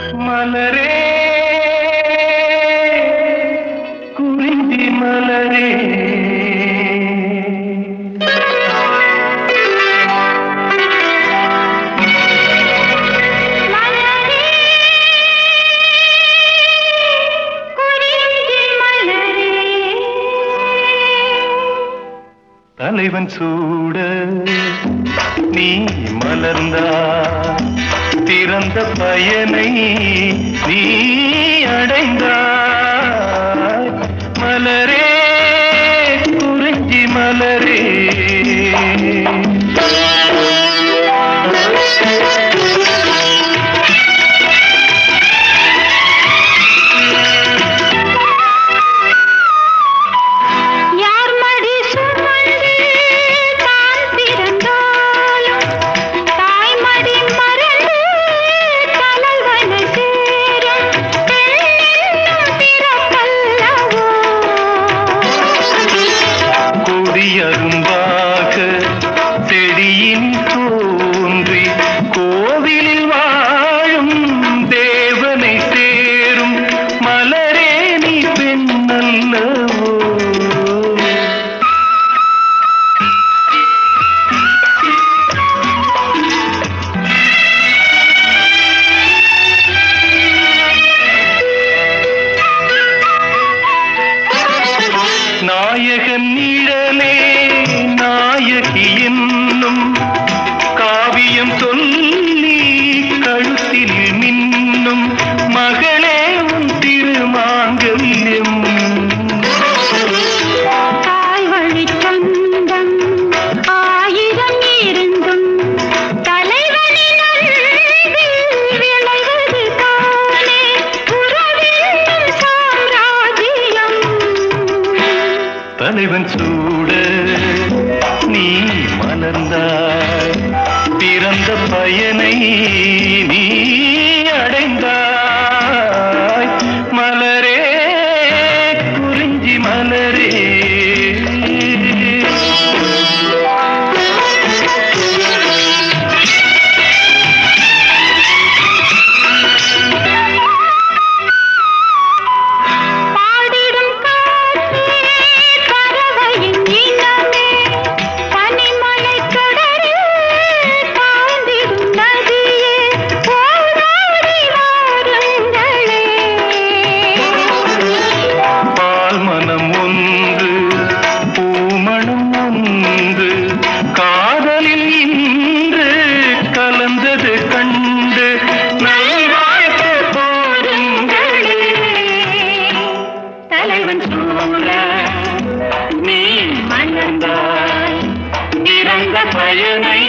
மலரே குறிஞ்சி மலரே தலைவன் சூட நீ மலர்ந்தா திறந்த பயனை நீ அடைந்தாய் மலரே குறிஞ்சி மலரே அரும்பாக செடியின் தோன்றி கோவிலில் வாழும் தேவனை சேரும் மலரே நீ பெண்ணல்லவோ நாயகன் நிழலே நாயகி என்னும் காவியம் சொல்லி கழுத்தில் மின்னும் மகளே உன் திருமாங்கல்யம் தாய்வழி சொந்தம் ஆயிரம் இருந்தும் தலைவனின் விளைவது தானே உறவின் சாம்ராஜ்யம் தலைவன் சூட நீ மலர்ந்தாய் பிறந்த பயனை நீ அடைந்தாய் மலரே குறிஞ்சி மலரே காதலில் இன்று கலந்தது கண்டு நல்வாழ்த்து போடுங்களே தலைவன் சூழ நீ மணந்தாய் இறந்த பயனை